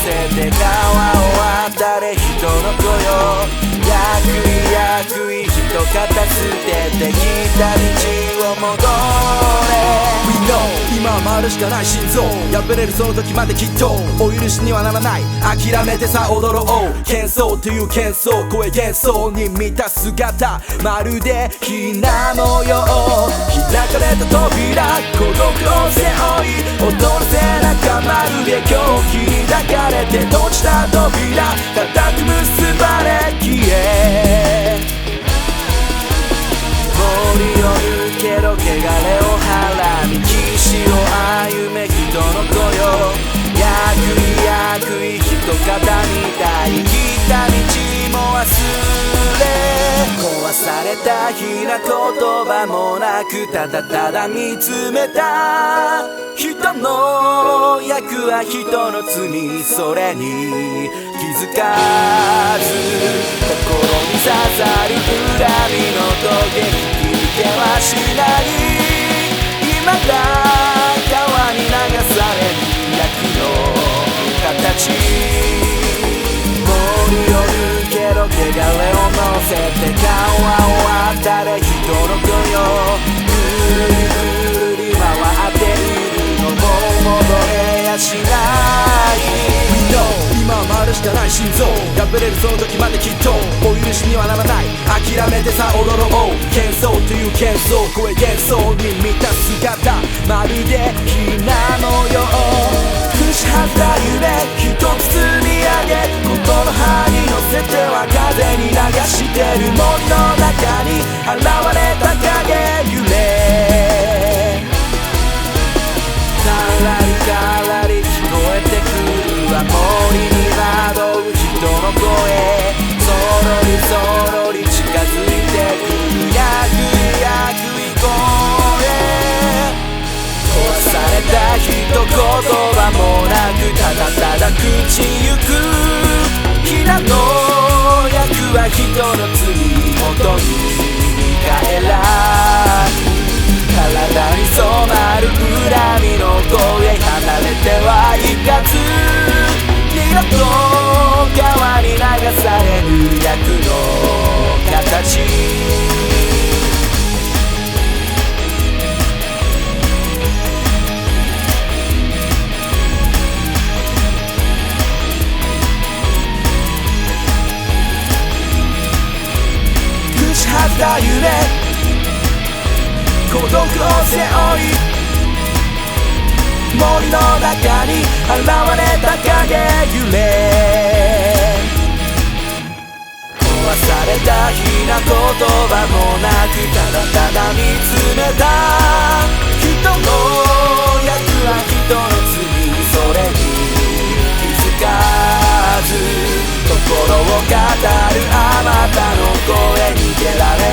せて川を渡れ人の子よ役い人片捨ててきた道を戻れ We know 今は回るしかない心臓破れるその時まできっとお許しにはならない諦めてさ踊ろう喧騒という喧騒声幻想に満た姿まるでひなのよう開かれた扉孤独を背負い踊らせ仲間るで今日開かれて閉じた扉固く結ばれ消え森を抜けろ汚れを払み岸を歩め人の子よ役い人肩みたい来た道も忘れ壊された日な言葉もなくただ見つめた人の役は人の罪それに気づかず心に刺さる恨みの棘引き抜けはしない未だ川に流される役の形森を抜けろ汚れを乗せて川を渡れ人の子よぐるり回っているのも戻れやしない We know 今は回るしかない心臓破れるその時まできっとお許しにはならない諦めてさ踊ろう喧騒という喧騒声幻想に満たす姿まるでひなのよう串はった夢一つ積み上げことの葉に乗せては風に流してる森の中に現れた影揺れカラリ聞こえてくるわ森に惑う人の声そろり近づいてくる役い声壊された人言葉もなくただ口ゆくひなの役は人の罪元に帰らず体に染まる恨みの声離れてはいかず二度と川に流される役の形はった夢孤独を背負い森の中に現れた影揺れ壊された日な言葉もなくただ見つめた人の役は人の罪それに気づかず心を語るあまたの声逃げられ